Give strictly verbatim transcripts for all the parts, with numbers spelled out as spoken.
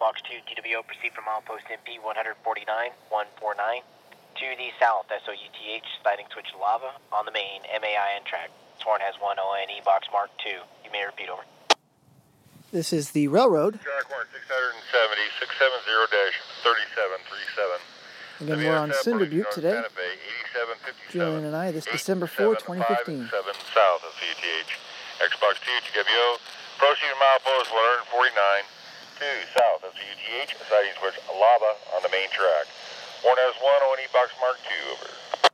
Box two, D W O, proceed from milepost M P one forty-nine, one forty-nine. To the south, S O U T H, sliding switch lava, on the main, M A I N track. Sworn has one O N E, box mark two. You may repeat, over. This is the railroad. Track one six seventy, six seventy dash thirty-seven thirty-seven. Again, we're on Cinder Butte today. Julian and I, this December fourth, twenty fifteen. seven south of C T H. Xbox two, T W O. Proceed to milepost one forty-nine. two south of C T H, siding switch lava on the main track. Warren has one, O N E box mark two, over.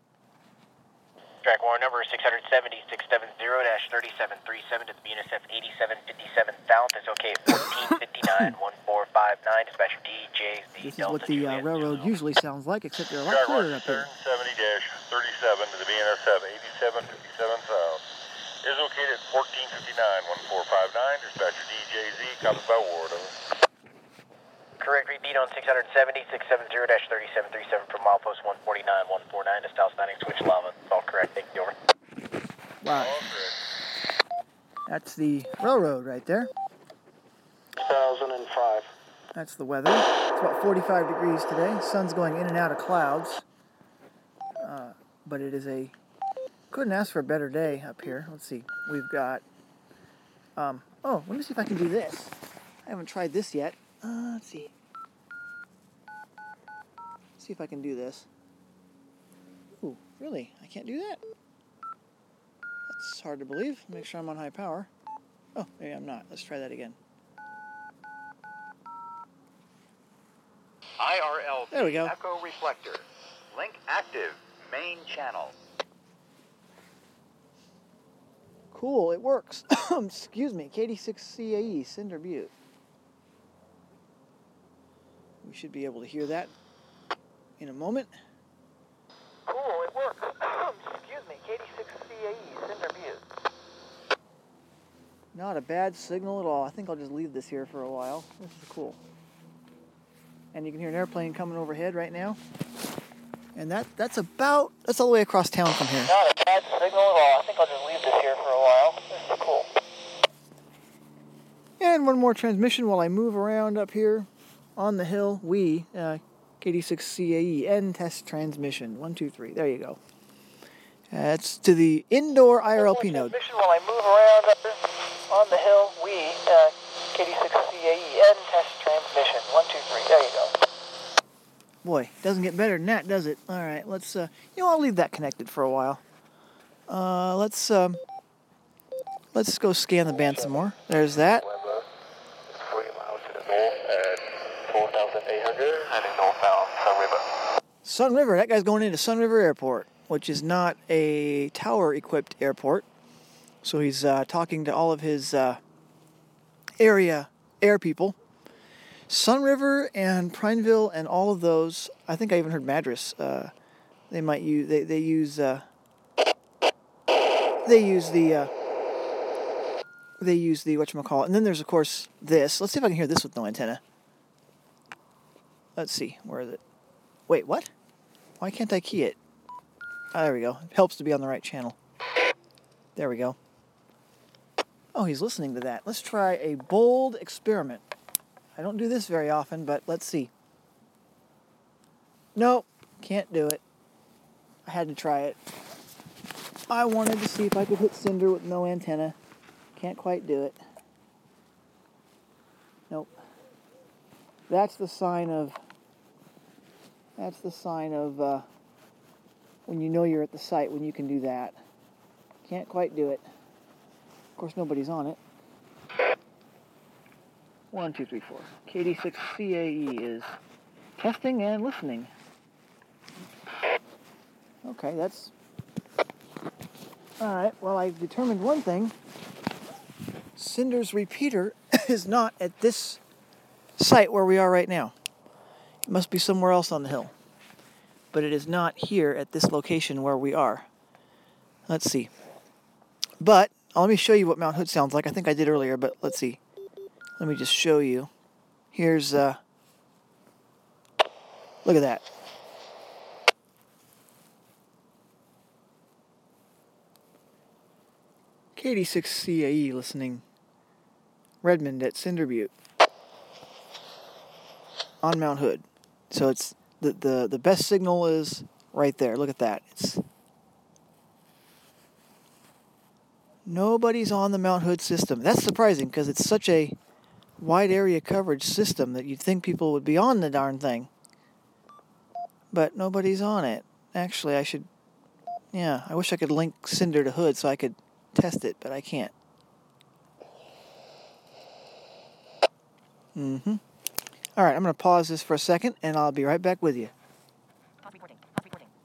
Track Warren number six seventy, six seventy dash thirty-seven thirty-seven to the B N S F eighty-seven fifty-seven south. It's okay at fourteen fifty-nine, one four five nine. Dispatcher D J Z. This is what the uh, railroad usually sounds like, except they're a lot Track clearer up here. seventy dash thirty-seven to the B N S F eighty-seven fifty-seven south. Is located at fourteen fifty-nine, one four five nine. Dispatcher D J Z, copied by Ward, over. Correct repeat on six seventy, six seventy dash thirty-seven thirty-seven from milepost one forty-nine, one forty-nine to south sliding switch lava. It's all correct. Thank you, over. Wow. That's the railroad right there. two thousand five. That's the weather. It's about forty-five degrees today. Sun's going in and out of clouds. Uh, but it is a... Couldn't ask for a better day up here. Let's see. We've got... Um, oh, let me see if I can do this. I haven't tried this yet. Uh, let's see. See if I can do this. Ooh, really? I can't do that? That's hard to believe. Make sure I'm on high power. Oh, maybe I'm not. Let's try that again. I R L P there we go. Echo reflector. Link active. Main channel. Cool, it works. Excuse me. K D six C A E, Cinder Butte. We should be able to hear that in a moment. Cool, it works. Excuse me, K D six C A E, Cinder Butte. Not a bad signal at all. I think I'll just leave this here for a while. This is cool. And you can hear an airplane coming overhead right now. And that that's about, that's all the way across town from here. Not a bad signal at all. I think I'll just leave this here for a while. This is cool. And one more transmission while I move around up here on the hill. We, uh, K D six C A E, N test transmission. One, two, three. There you go. That's to the indoor I R L P node. Transmission while I move around up here on the hill. We, uh, K D six C A E, N test transmission. One, two, three. There you go. Boy, doesn't get better than that, does it? All right, let's, uh, you know, I'll leave that connected for a while. Uh, let's, um, let's go scan the band some more. There's that. forty miles to the north at four thousand eight hundred, heading northbound, Sun River. Sun River, that guy's going into Sun River Airport, which is not a tower-equipped airport. So he's uh, talking to all of his uh, area air people. Sun River and Prineville and all of those, I think I even heard Madras, uh, they might use, they, they use, uh, they use the, uh, they use the, whatchamacallit. And then there's, of course, this. Let's see if I can hear this with no antenna. Let's see, where is it? Wait, what? Why can't I key it? Oh, there we go. It helps to be on the right channel. There we go. Oh, he's listening to that. Let's try a bold experiment. I don't do this very often, but let's see. Nope, can't do it. I had to try it. I wanted to see if I could hit Cinder with no antenna. Can't quite do it. Nope. That's the sign of... That's the sign of uh, when you know you're at the site, when you can do that. Can't quite do it. Of course, nobody's on it. One, two, three, four. K D six C A E is testing and listening. Okay, that's... Alright, well, I've determined one thing. Cinder's repeater is not at this site where we are right now. It must be somewhere else on the hill. But it is not here at this location where we are. Let's see. But, let me show you what Mount Hood sounds like. I think I did earlier, but let's see. Let me just show you. Here's, uh... look at that. K D six C A E listening. Redmond at Cinder Butte. on Mount Hood. So it's the, the, the best signal is right there. Look at that. It's nobody's on the Mount Hood system. That's surprising because it's such a wide area coverage system that you'd think people would be on the darn thing. But nobody's on it. Actually, I should... Yeah, I wish I could link Cinder to Hood so I could test it, but I can't. Mm-hmm. All right, I'm going to pause this for a second, and I'll be right back with you.